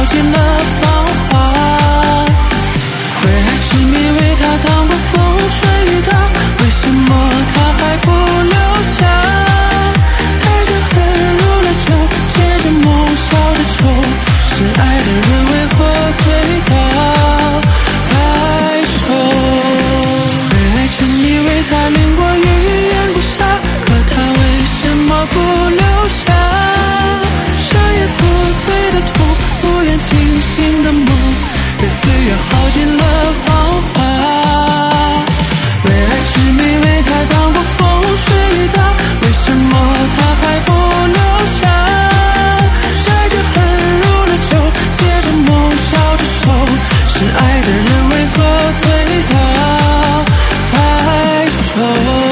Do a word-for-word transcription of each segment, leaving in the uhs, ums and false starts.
耗尽了芳华。为爱痴迷，为他挡过风吹雨打，为什么他还不留下？带着恨入了酒，借着梦笑着愁，深爱的人为何醉倒白首？为爱沉迷，为他淋过雨淹过沙，可他为什么不留下？深夜琐碎的痛，不愿清醒的梦，被岁月耗尽了芳华。为爱痴迷，为他挡过风吹雨打，为什么他还不留下？带着恨入了酒，借着梦笑着愁，深爱的人为何醉倒白首？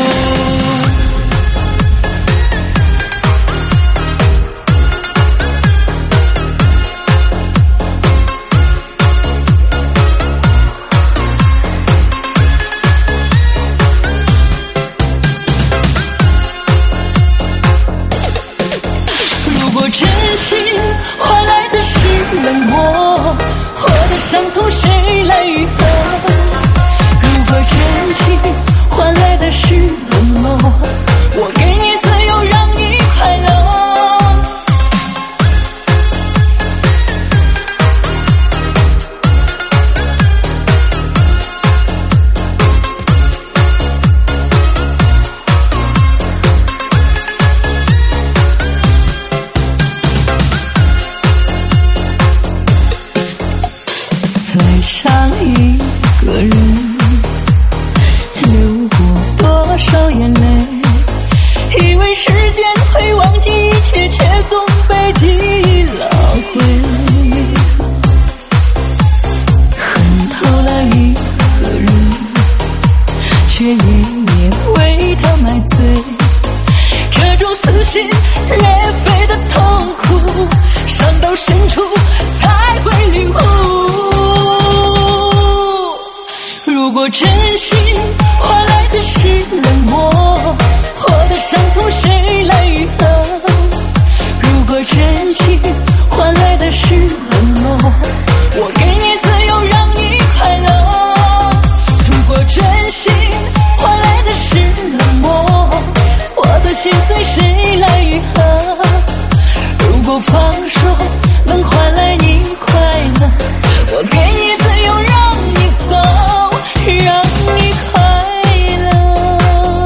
冷漠，我的伤痛谁来愈合？如果真情换来的是冷漠，我给你自由，让你快乐。爱上一个人，流过多少眼泪，以为时间会忘记一切，却总被记忆拉回。恨透了一个人，却夜夜为他买醉，这种撕心裂肺的痛苦，伤到深处才会领悟。如果真心换来的是冷漠，我的伤痛谁来愈合？如果真情换来的是冷漠，我给你自由，让你快乐。如果真心换来的是冷漠，我的心碎谁来愈合？如果放手能换来你快乐，我给你自由，让你走，让你快乐。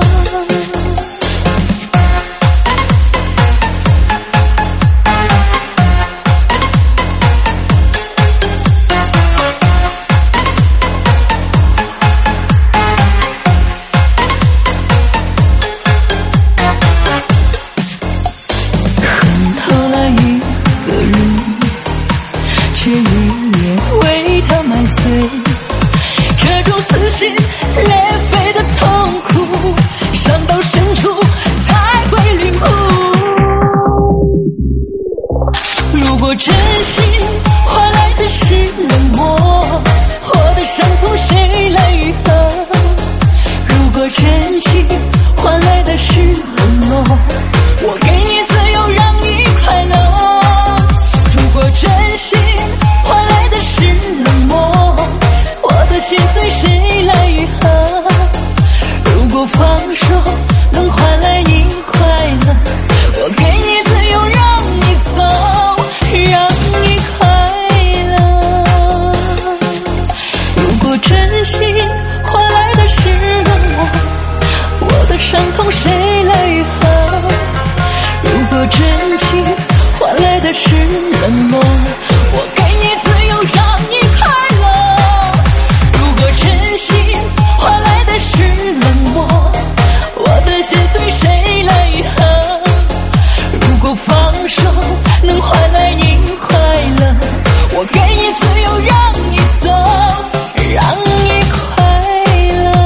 恨透了一个人，却夜夜为他买醉，这种撕心裂肺的痛苦，伤到深处才会领悟。如果真心换来的是冷漠，我的伤痛谁来愈合？如果真情换来的是冷漠，我给你自由，让你快乐。如果真心换来的是冷漠，我的心碎谁来愈合？如果放手能换来你快乐，我给你自由，让你走，让你快乐。如果真心换来的是冷漠，我的伤痛谁来愈合？如果真情换来的是冷漠，我给你自由，让你快乐。如果真心换来的是冷漠，我的心碎谁来愈合？如果放手能换来你快乐，我给你自由，让你走，让你快乐。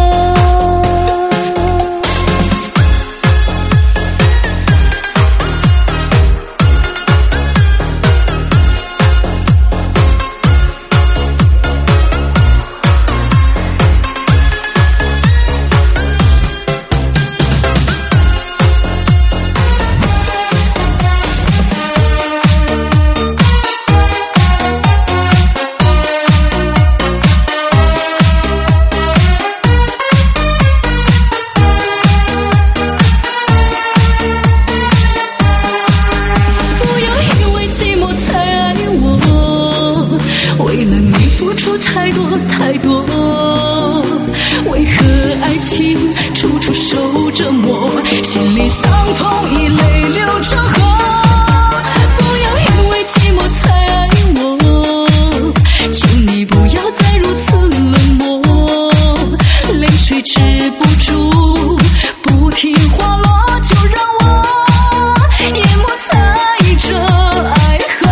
为了你付出太多太多，为何爱情处处受折磨，心里伤痛已泪流成河。不要因为寂寞才爱我，求你不要再如此冷漠，泪水止不住，不停滑落，就让我淹没在这爱河。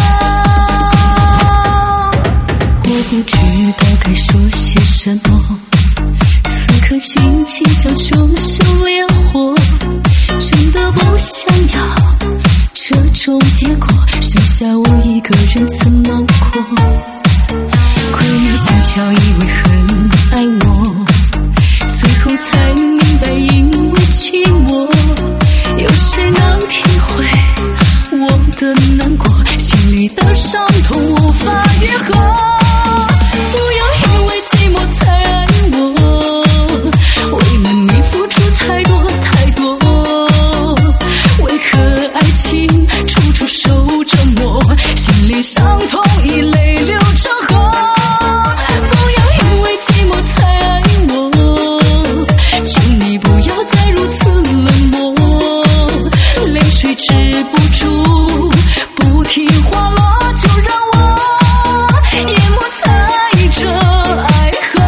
我不知道该说些什么，此刻心情像熊熊烈火，真的不想要这种结果，剩下我一个人怎么过？亏你心巧以为很爱我，最后才明白因为寂寞，有谁能体会我的难过？心里的伤痛无法愈合。不要因为寂寞才爱我，为了你付出太多太多，为何爱情处处受折磨，心里伤痛已泪流成河。不要因为寂寞才爱我，求你不要再如此冷漠，泪水止不住，不停滑落，就让我淹没在这爱河。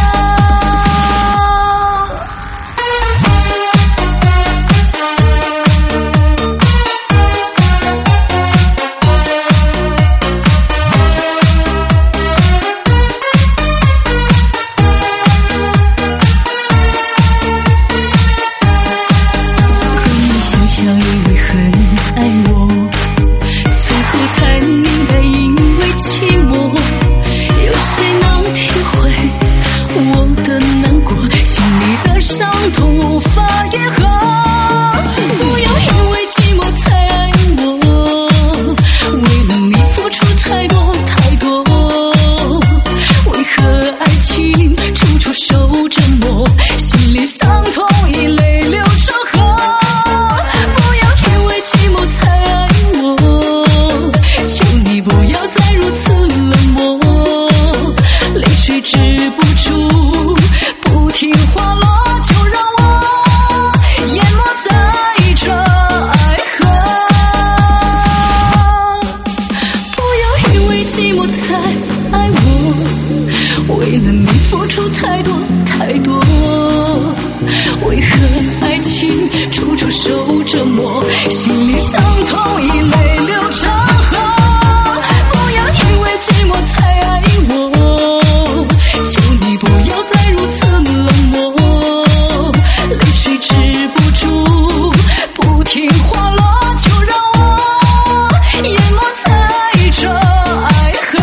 亏你心巧以为很爱我，最后才明白因为寂寞，有谁能体会我的难过？心里的伤痛无法愈合。不要因为寂寞才爱我，为了你付出太多太多，为何爱情处处受折磨，心里伤痛已泪流成河。不要因为寂寞才爱我，求你不要再如此冷漠，泪水止不住，不停滑落，就让我淹没在这爱河。不要因为寂寞才爱我，为了你付出太多太多，为何爱情处处受折磨，心里伤痛已泪流成河。不要因为寂寞才爱我，求你不要再如此冷漠，泪水止不住，不停滑落，就让我淹没在这爱河，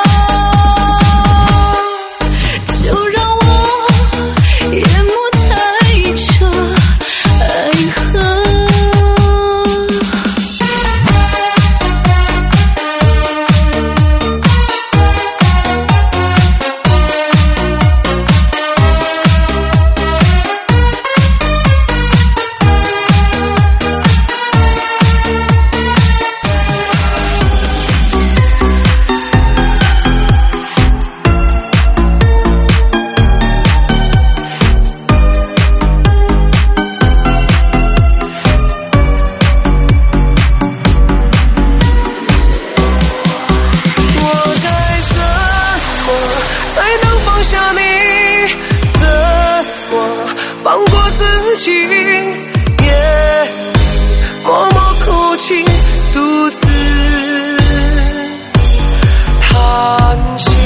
就让我淹没在这爱河。 我该怎么才能放下你？怎么放过自己？也默默哭泣，独自叹息。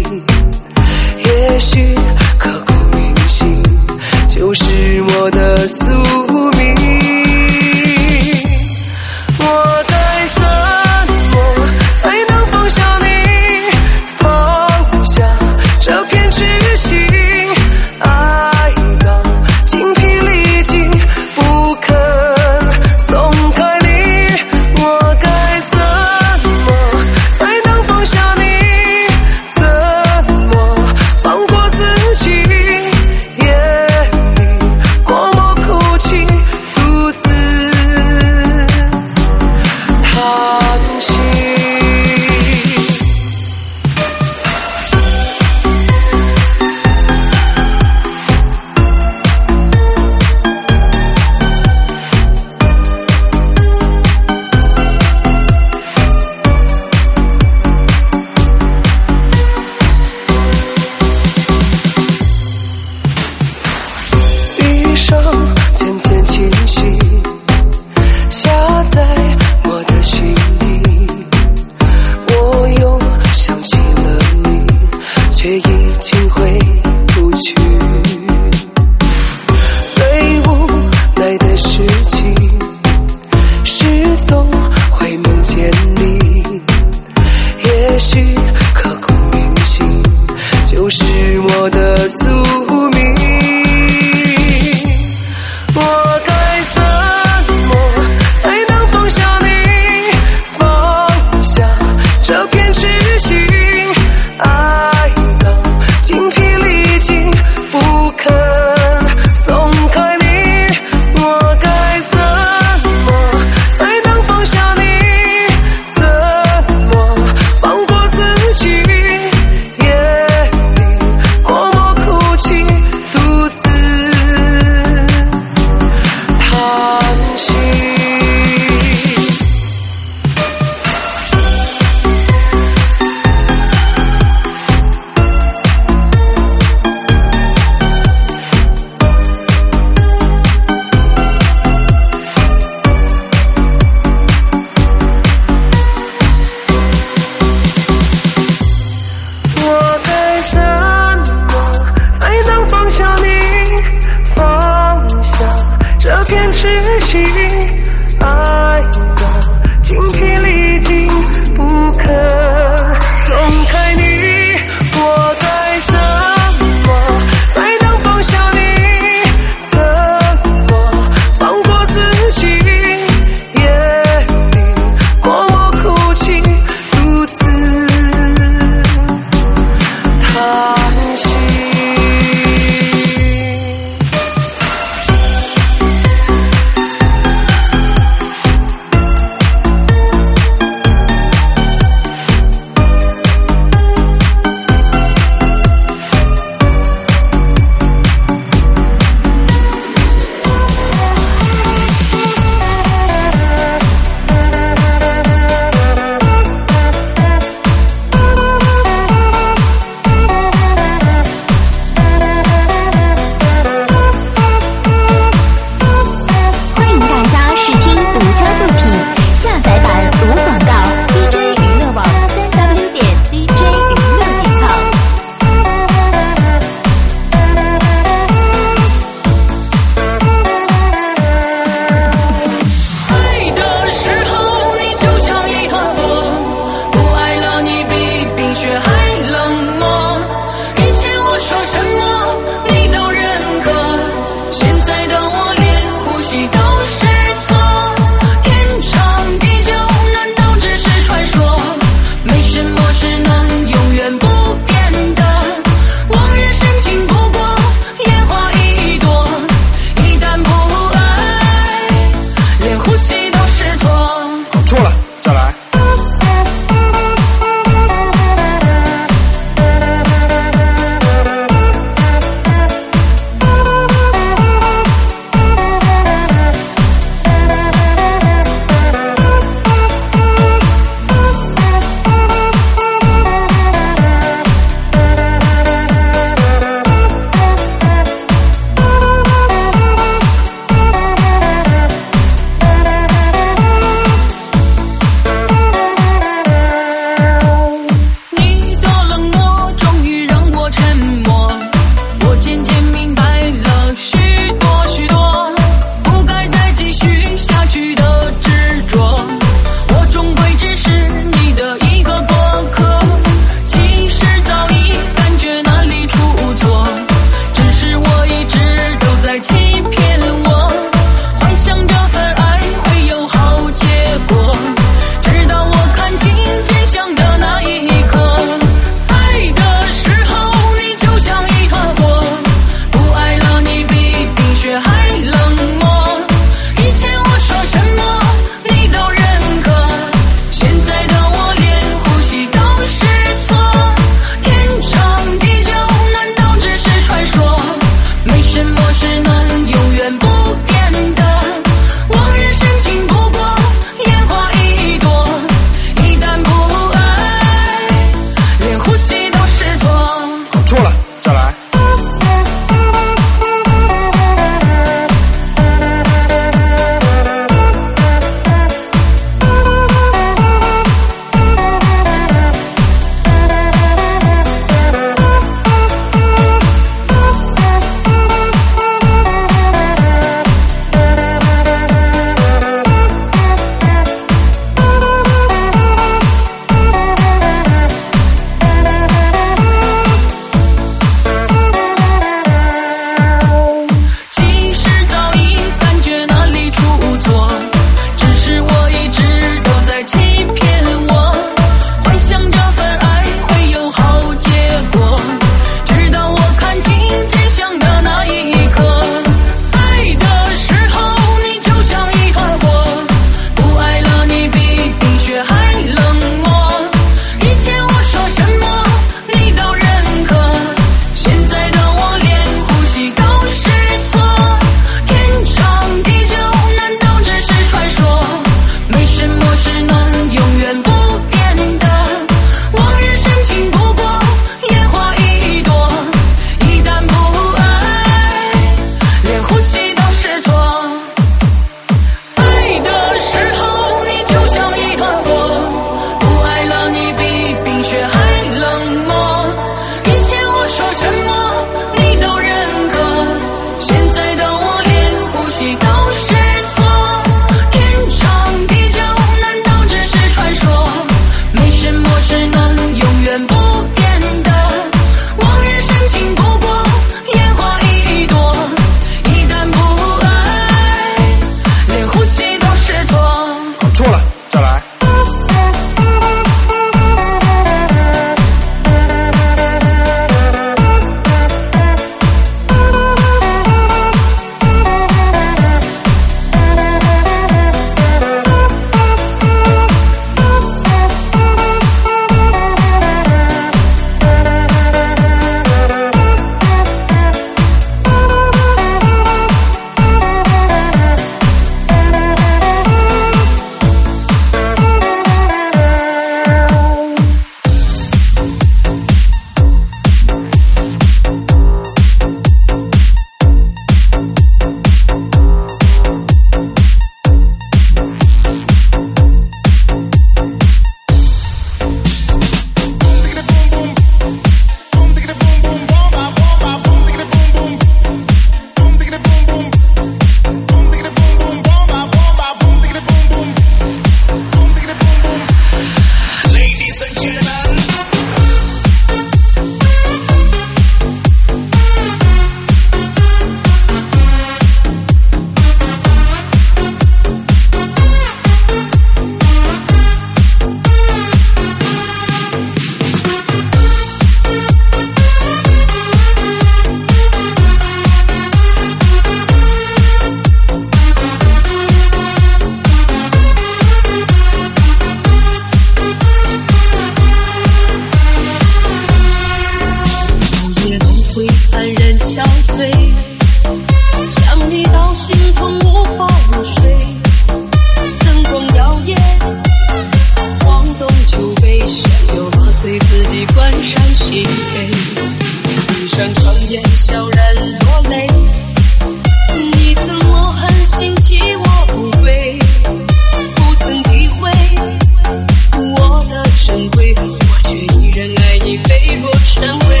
心扉，闭上双眼悄然落泪。你怎么狠心弃我不归？不曾体会我的珍贵，我却依然爱你飞若尘灰。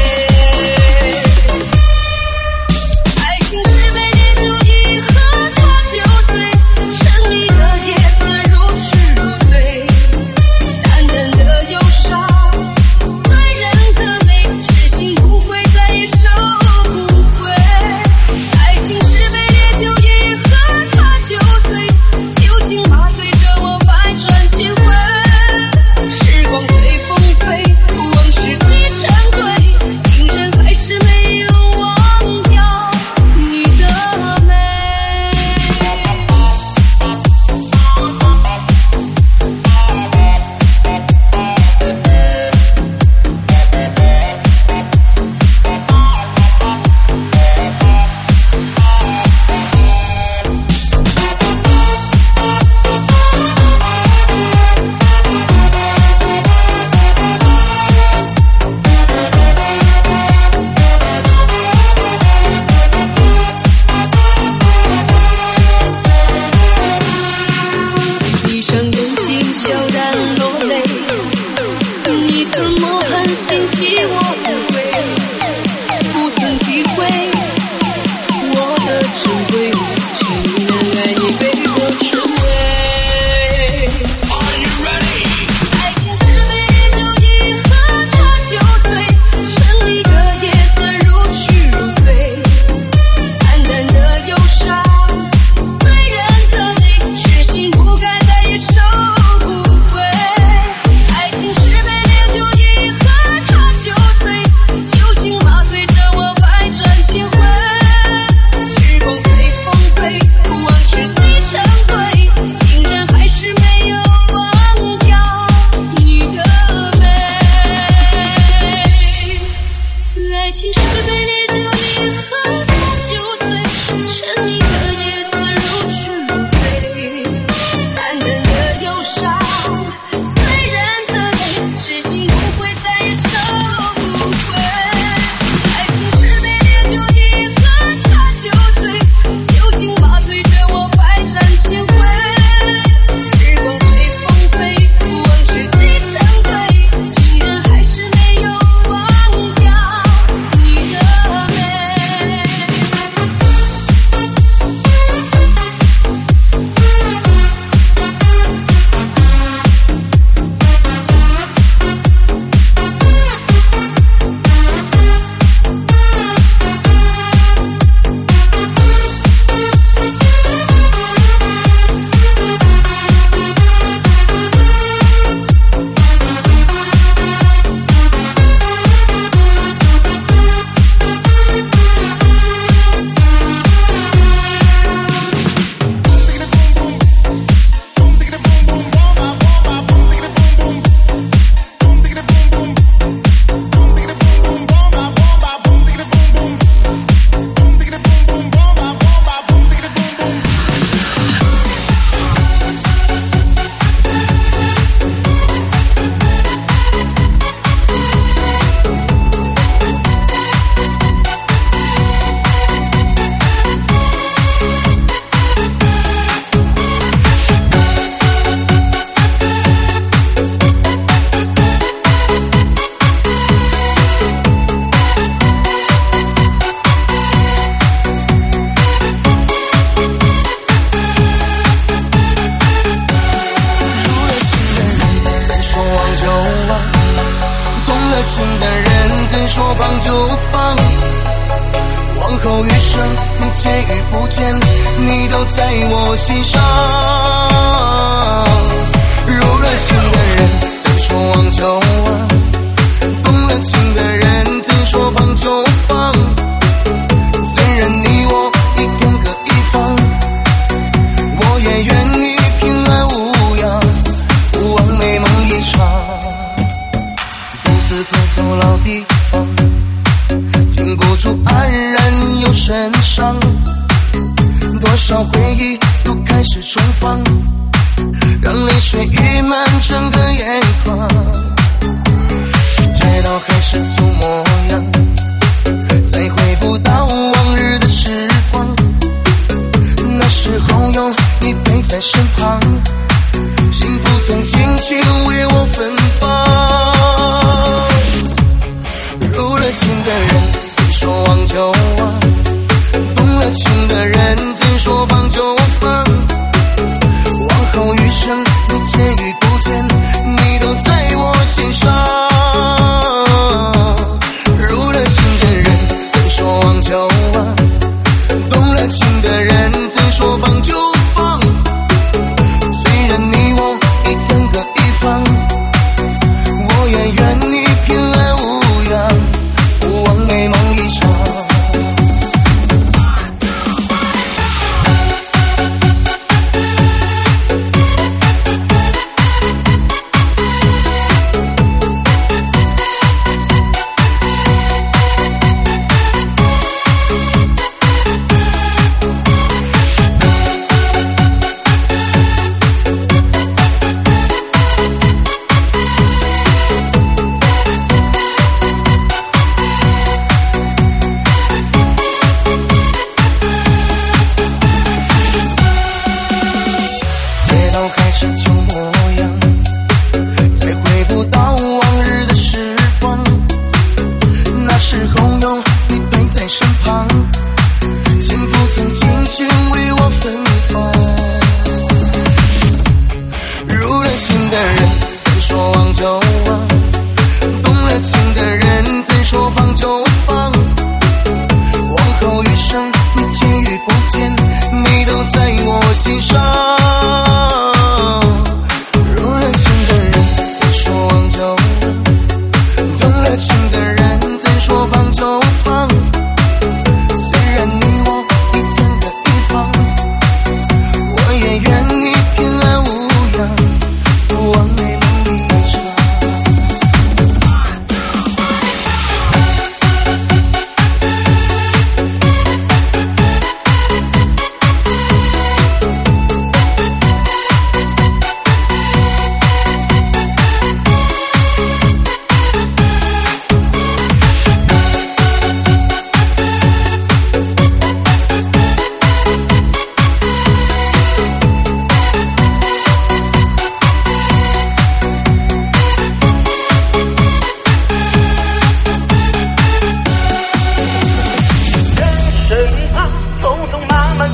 爱情是杯烈酒，一喝它就醉，城里的夜色如痴如醉，淡淡的忧伤，醉人的泪，痴心不悔，再也收不回。爱情是杯烈酒，一喝它就醉，酒精麻醉着我百转千回。时光随风飞，往事几成堆，竟然还是没有忘掉你的美。闭上眼睛悄然落泪，你怎么狠心弃我不归？不曾体会我的珍贵，却依然爱你飞若尘灰。爱情是杯烈酒，一喝它就醉，城里的夜色如痴如醉，淡淡的忧伤，醉人的泪，痴心不改，再也收不回。爱情是杯烈酒，一喝它就醉，酒精麻醉着我百转千回。时光随风飞，往事几成堆，竟然还是没有忘掉你的美。爱情是杯烈酒，一喝它就醉，城里的夜色如痴如醉，淡淡的忧伤，醉人的泪，痴心不悔，再也收不回。爱情是杯烈酒，一喝它就醉，酒精麻醉着我百转千回。时光随风飞，往事几成堆，竟然还是没有忘掉你的美。情的人怎说放就放，往后余生见与不见，你都在我心上。入了心的人怎说忘就忘，动了情的人怎说放就放。虽然你我已天各一方，我也愿意平安无恙，望美梦一场。走走老地方，经不住黯然又神伤，多少回忆又开始重放，让泪水溢满整个眼眶。街道还是旧梦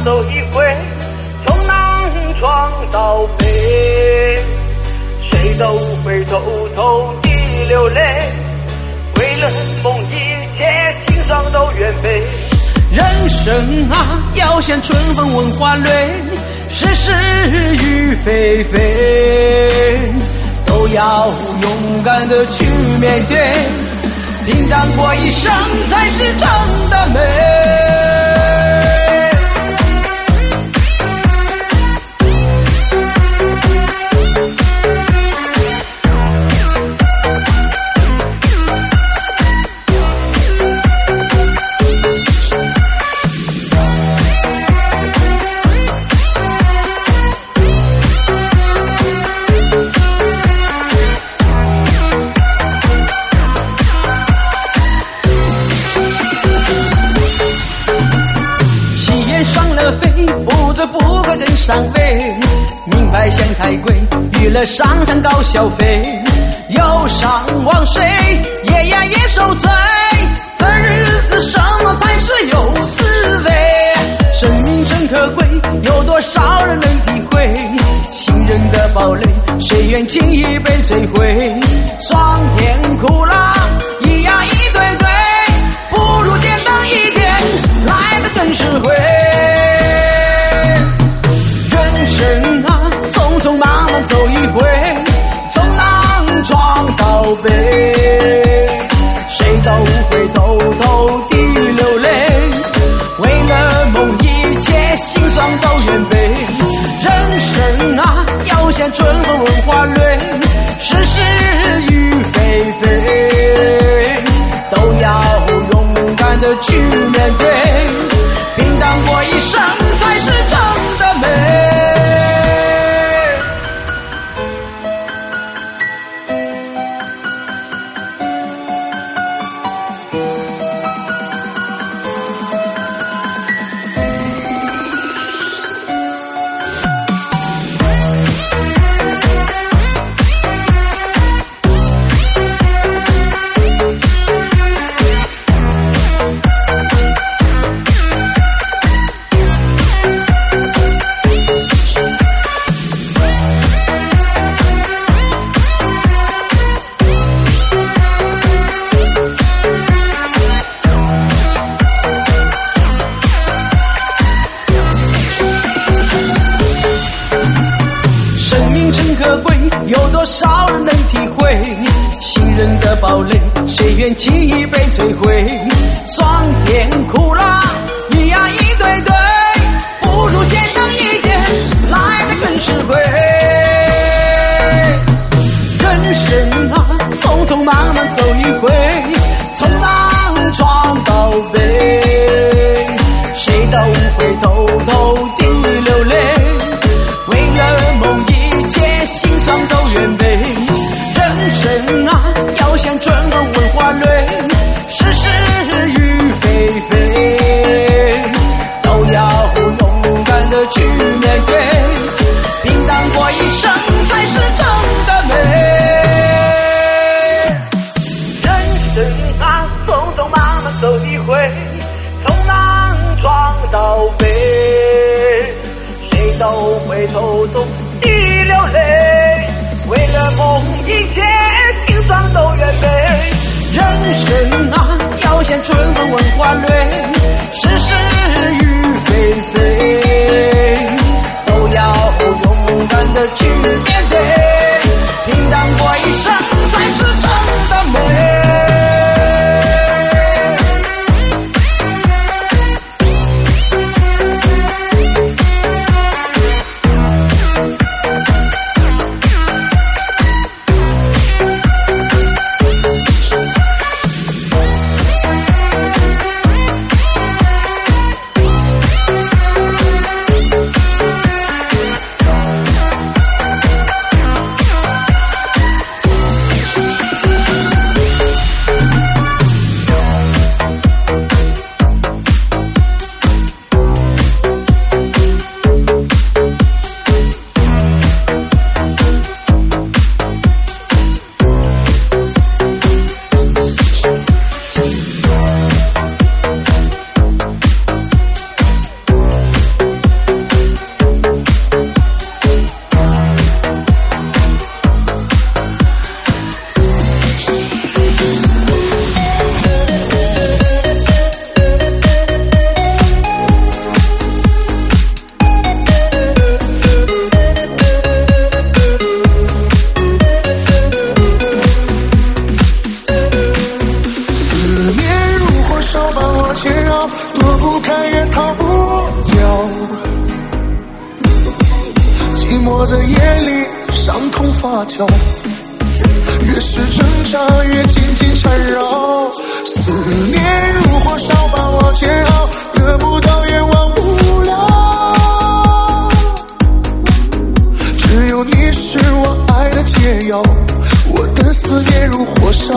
走一回，从南闯到北，谁都会偷偷地流泪，为了梦一切心伤都愿背。 人生啊，要像春风问花蕊，是是与非非，都要勇敢的去面对，平淡过一生才是真的美。不可跟上位，名牌显太贵，娱乐商场高消费，忧伤往谁也呀也受罪，这日子什么才是有滋味？生命真可贵，有多少人能体会？信任的堡垒，谁愿轻易被摧毁？霜天苦辣，一呀一对对，不如简单一点，来得更实惠。人啊，匆匆忙忙走一回，从南闯到北，谁都会偷偷地流泪，为了梦一切心酸都愿背。人生啊，要像春风问花蕊，是是与非非，都要勇敢的去面对，平淡过一生才是真的美。有多少人能体会？信任的堡垒，谁愿轻易被摧毁？酸甜苦辣，一呀一对对，不如简单一点，来得更实惠。人生啊，匆匆忙忙走一回，从南闯到北，谁都会偷偷地流泪，为了梦一切心酸都愿背。人生啊，要像春风问花蕊，是是与非非，都要勇敢的去面对，平淡过一生才是真的美。 人生啊，匆匆忙忙走一回，从南闯到北，谁都会偷偷地流泪，为了梦一切心酸都愿背。 人生啊，要像春风问花蕊，是是与非非，都要勇敢的去面对，平淡过一生才是真的美。 烧把我煎熬，躲不开也逃不掉。寂寞的夜里，伤痛发酵，越是挣扎越紧紧缠绕。思念如火烧把我煎熬，得不到也忘不了。只有你是我爱的解药，我的思念如火烧。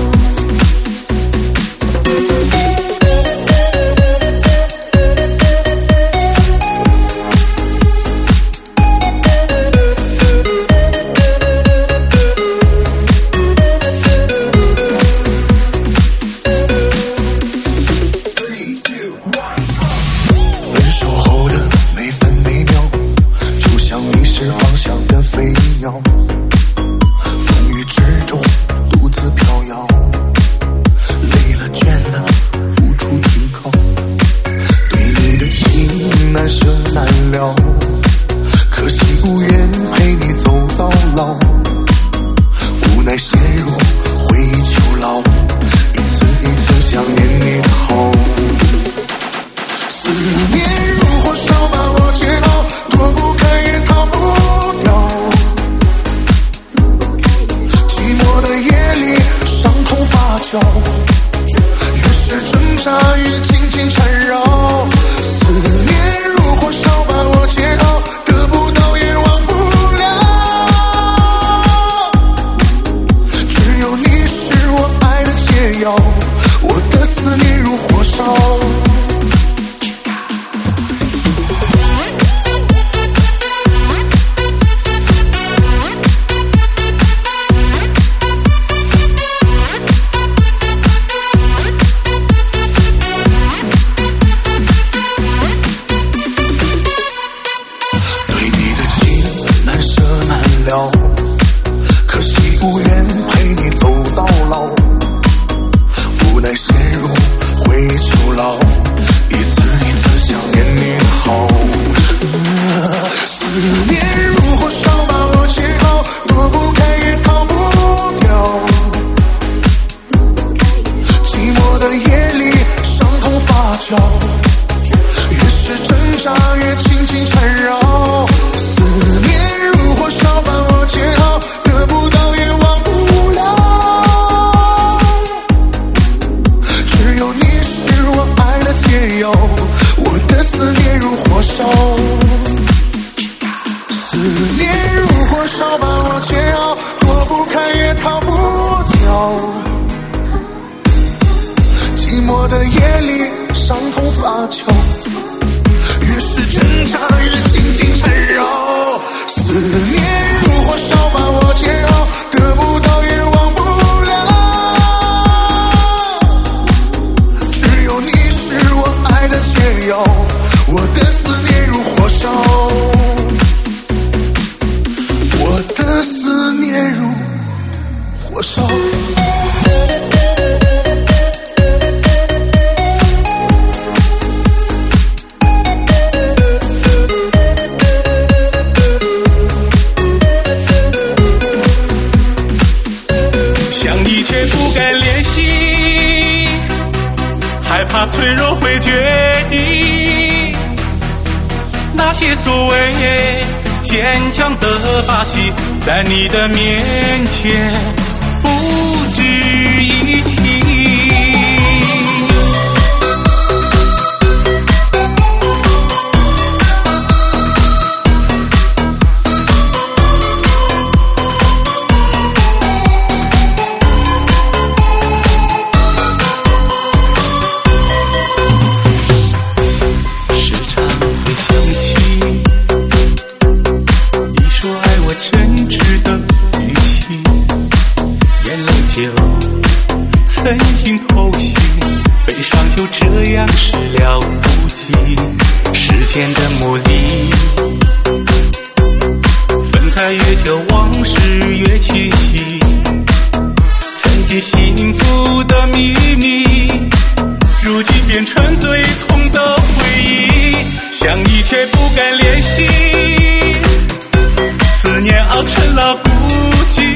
在你的面前不值一提。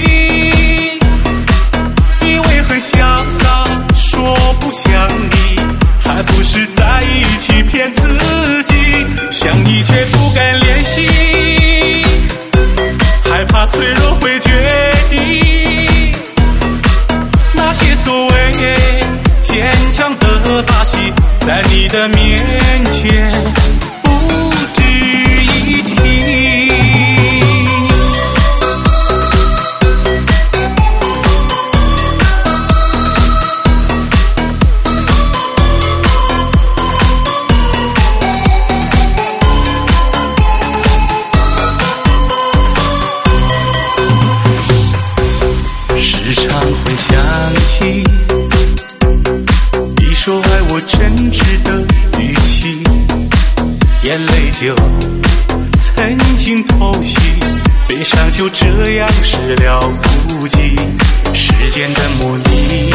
你为何潇洒说不想你？ 你的面前不值一提。时常会想起你说爱我真挚的语气，眼泪就曾经偷袭，悲伤就这样失了孤寂。时间的磨砺，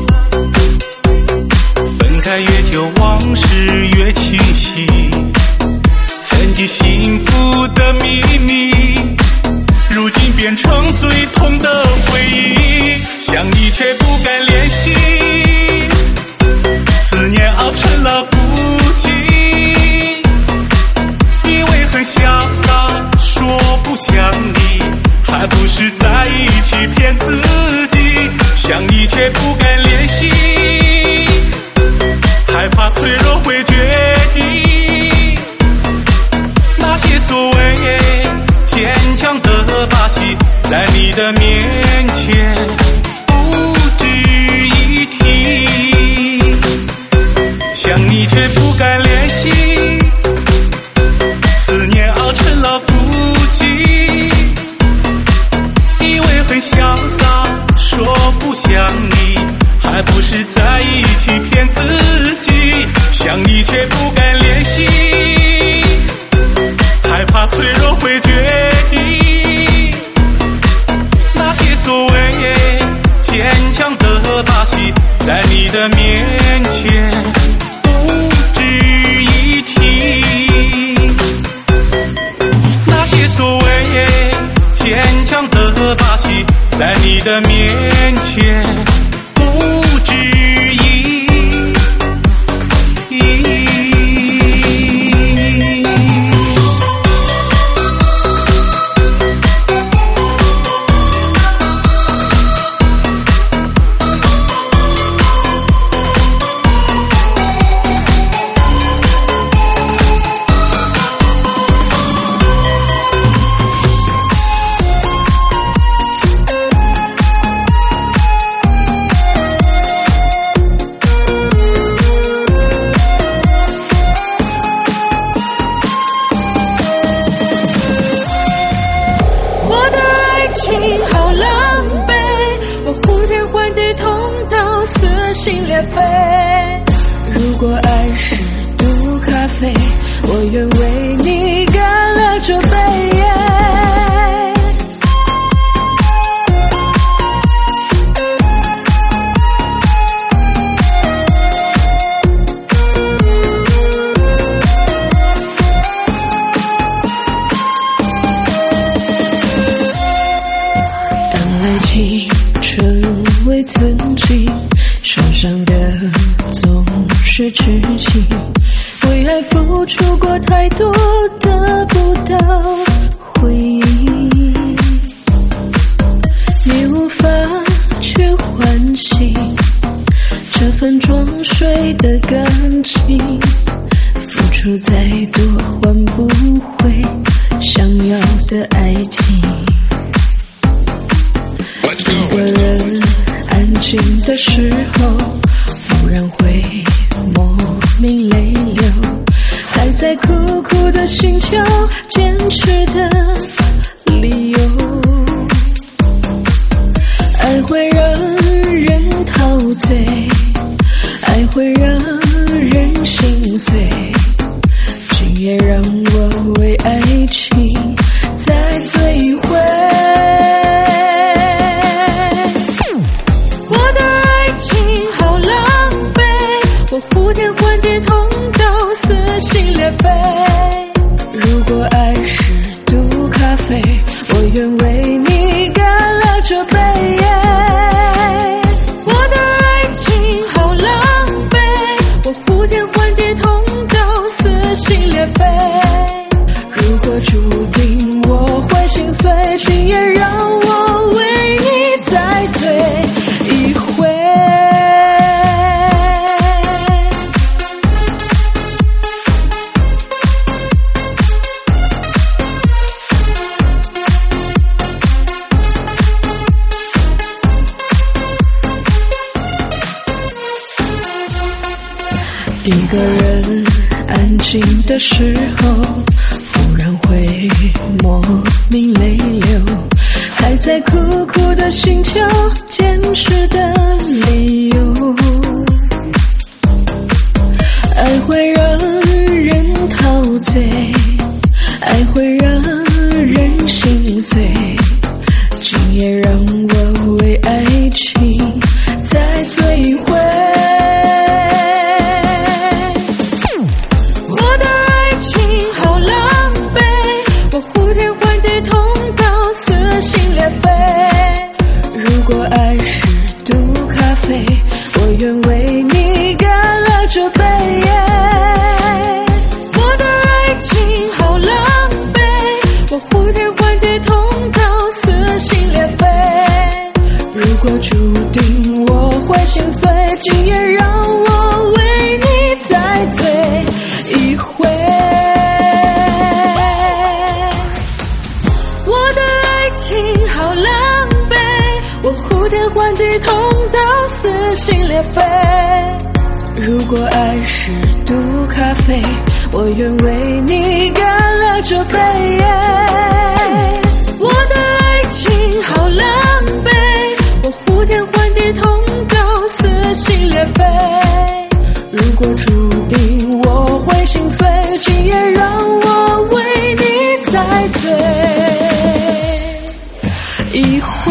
分开越久往事越清晰，曾经幸福的秘密如今变成最痛的回忆，想你却不敢联系，思念熬成了孤寂。以为很潇洒，说不想你，还不是在一起骗自己。想你却不敢联系，害怕脆弱会决堤。那些所谓坚强的把戏，在你的面前不值一提。想你却不敢联系，思念熬成了孤寂。以为很潇洒，说不想你，还不是在一起骗自己。想你却不敢联系，害怕脆弱会决堤。那些所谓坚强的把戏，在你的面前不值一提。那些所谓坚强的把戏，在你的面前不值一提。 如果爱是毒咖啡，我愿为你干了这杯。当爱情成为曾经，受伤的总是痴情，为爱付出过太多，得不到回应，也无法去唤醒这份装睡的感情，付出再多换不回想要的爱情。一个人安静的时候，忽然会莫名泪流，还在苦苦的寻求坚持的理由。爱会让人陶醉，爱会让人心碎，今夜让我为爱情再摧毁。呼天唤地，痛到撕心裂肺。如果爱是毒咖啡，我愿为你干了这杯。我的爱情好狼狈，我呼天唤地，痛到撕心裂肺。如果注定我会心碎， 一个人安静的时候，忽然会莫名泪流，还在苦苦的寻求坚持的理由。爱会让人陶醉，爱会让人心碎，今夜让我为爱情再醉回。我的爱情好狼狈，我呼天唤地痛到撕心裂肺。如果爱是毒咖啡，我愿为你干了这杯。我的爱情好狼狈，我呼天唤地痛到撕心裂肺。如果注定我会心碎，今夜让我为你再醉一回。我的爱情好狼狈，我呼天唤地痛到撕心裂肺。如果爱是毒咖啡，我愿为你干了这杯。我的爱情好狼狈，我呼天唤地痛到撕心裂肺。如果注定我会心碎，今夜让我为你再醉一回。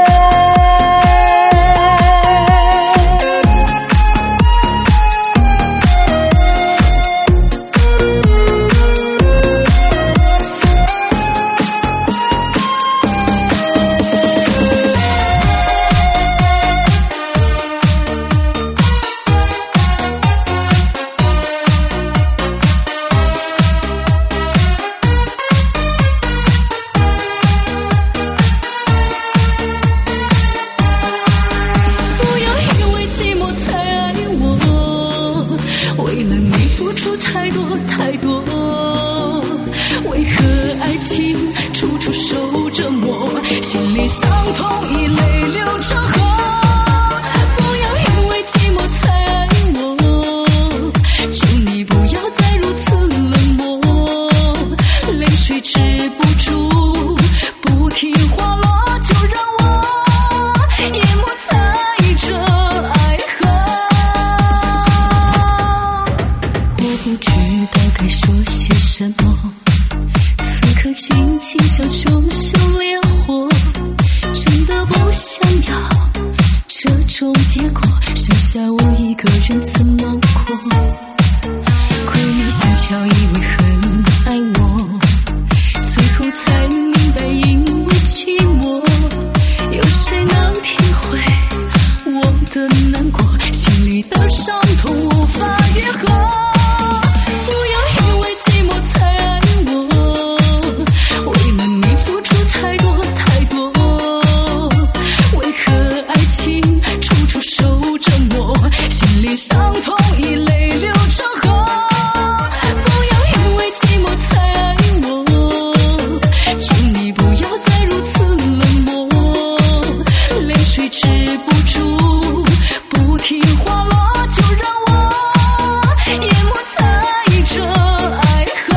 为了你付出太多太多，为何爱情处处受折磨，心里伤痛已泪流成河。不要因为寂寞才爱我，求你不要再如此冷漠，泪水止不住不停滑落，就让我淹没在这爱河。我不知道该说些什么，此刻紧紧像熊熊烈火，真的不想要这种结果，剩下我一个人怎么过？亏你心巧以为很爱我，最后才明白因为寂寞，有谁能体会我的难过，心里的伤痛无法愈合。伤痛已泪流成河，不要因为寂寞才爱我，求你不要再如此冷漠，泪水止不住不停滑落，就让我淹没在这爱河。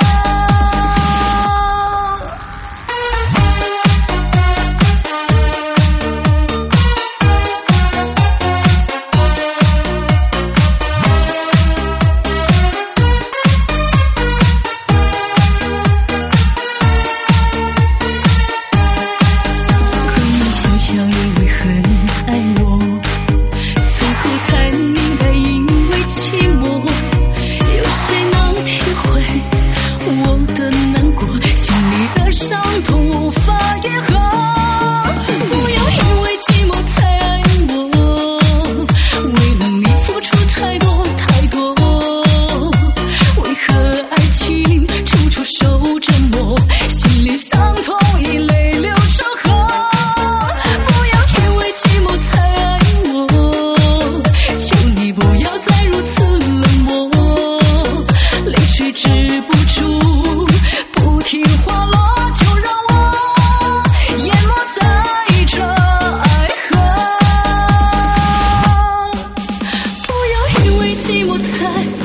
伤痛无法愈合，不要因为寂寞才爱我，为了你付出太多太多，为何爱情处处受折磨，心里伤痛已泪流成河。不要因为寂寞才爱我，求你不要再如此冷漠，泪水止不住不停滑落，寂寞才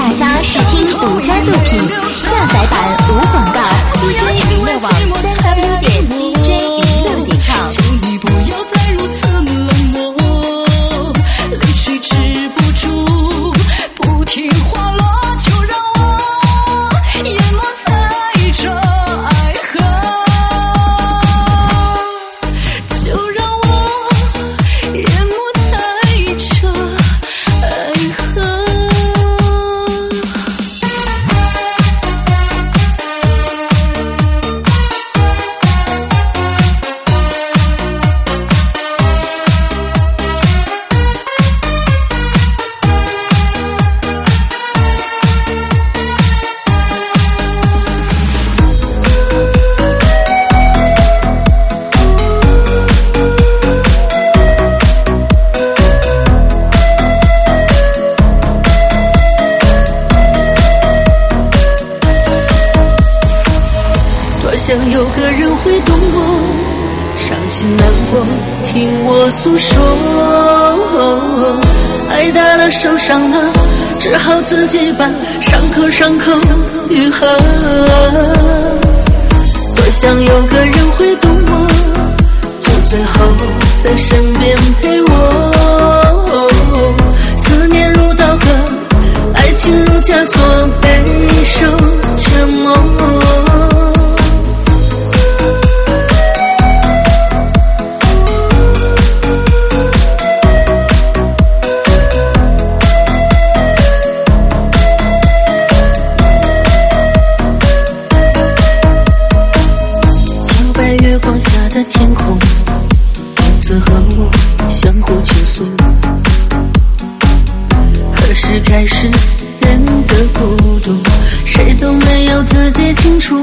大家试听独家作品，下载版无广告 ，D J 娱乐网三 w 点 D J 娱乐点 com。 求你不要再如此冷漠，泪水止不住，不听话了，就让我淹没在这爱河，就让我淹没在这爱河。想有个人会懂我，伤心难过听我诉说，爱大了受伤了，只好自己把伤口伤口愈合。多想有个人会懂我，就最后在身边陪我。思念如刀割，爱情如枷锁，备受折磨。的天空，从此和我相互倾诉。何时开始人的孤独，谁都没有自己清楚。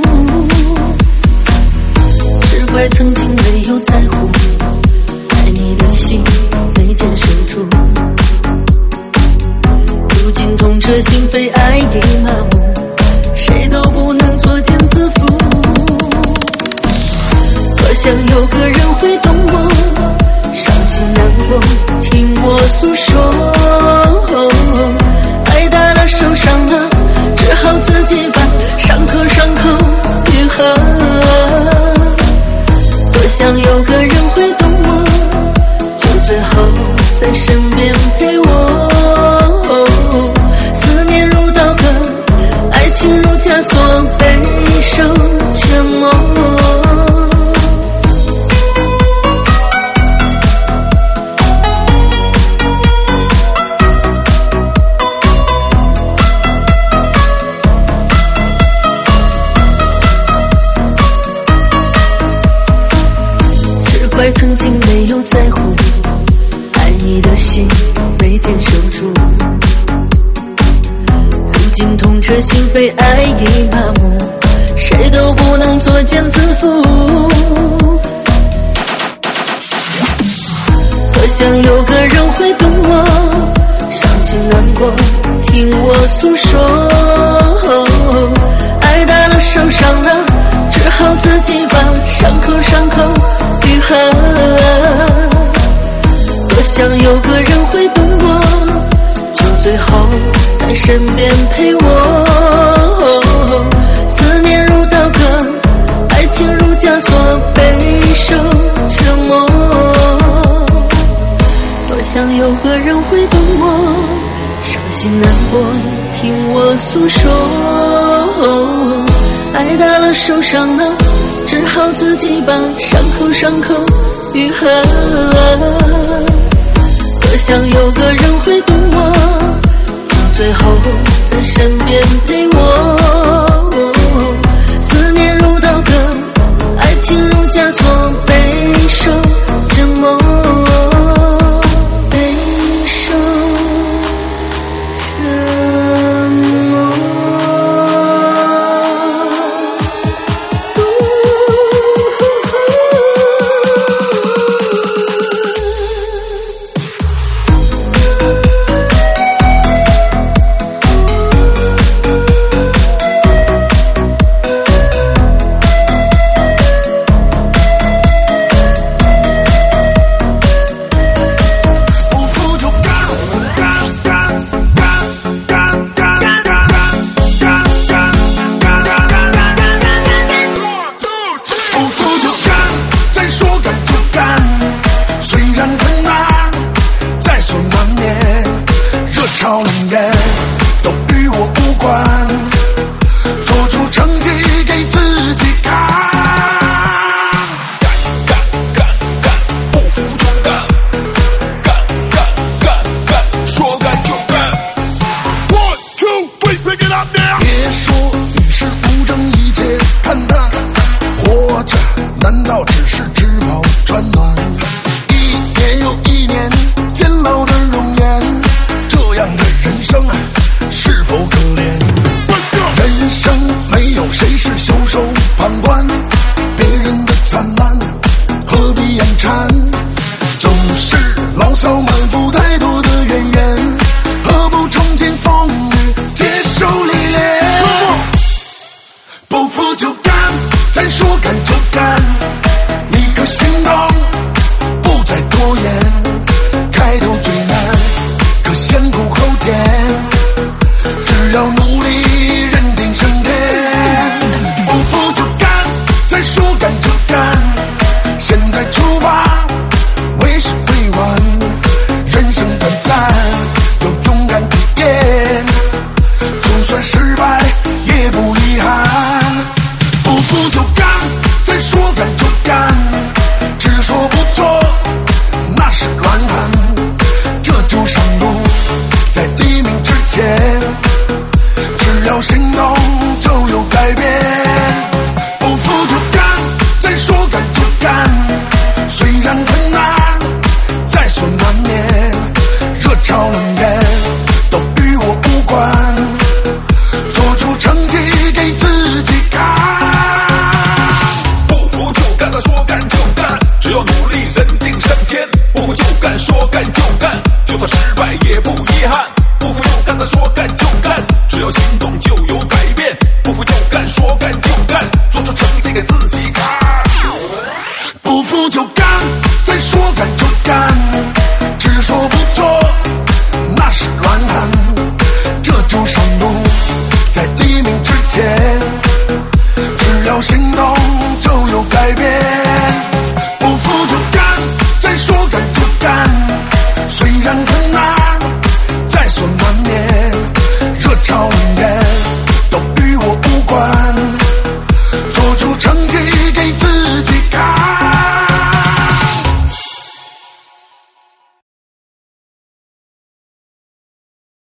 只怪曾经没有在乎，爱你的心没坚守住。如今痛彻心扉，爱已麻木，谁都不能作茧自缚。多想有个人会懂我，伤心难过听我诉说，爱大了受伤了，只好自己把伤口伤口愈合。多想有个人会懂我，就最后在身边陪我。思念如刀割，爱情如枷锁，备受折磨。怪曾经没有在乎，爱你的心没坚守住。如今痛彻心扉，爱已麻木，谁都不能作茧自缚。多想有个人会懂我，伤心难过听我诉说，爱大了受伤了，只好自己把伤口伤口愈合。多想有个人会懂我，就最后在身边陪我。思念如刀割，爱情如枷锁，备受折磨。多想有个人会懂我，伤心难过听我诉说，爱大了受伤了，只好自己把伤口伤口愈合。多想有个人会懂我，就最后在身边陪我。思念如刀割，爱情如枷锁，备受折磨，备受折磨。 难道只是吃饱穿暖？一年又一年渐老的容颜，这样的人生是否可怜？人生没有谁是袖手旁观，别人的灿烂何必眼馋？总是牢骚满腹太多的怨言，何不冲进风雨接受历练？不服就干，再说干就干，一颗心动不再拖延，开头最难，可先苦后甜，只要努力认定胜天。不服就干，再说干就干，现在出发为时未晚，人生短暂，要勇敢体验，就算失败也不遗憾。不服就干，再说干就干，只说不做那是乱喊，这就上路，在黎明之前，只要行动就有改变。不服就干，再说干就干，虽然很难，在所难免，热潮冷眼都与我无关，做出成绩给自己看。 不服就干，他说干就干，只要努力认定胜天。不服就干，说干就干，就算失败也不遗憾。不服就干，他说干就干，只要行动就有改变。不服就干，说干就干，做出成绩给自己看。 不服就干，再说干就干，只说不做那是乱喊，这就上路，在黎明之前，只要行动就有改变。